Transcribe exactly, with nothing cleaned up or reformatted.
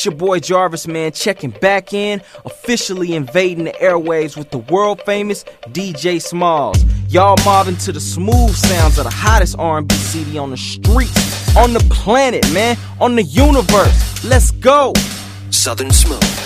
your boy Jarvis, man, checking back in, officially invading the airwaves with the world famous D J Smalls. Y'all mobbing to the smooth sounds of the hottest R and B C D on the streets, on the planet, man, on the universe. Let's go. Southern Smooth.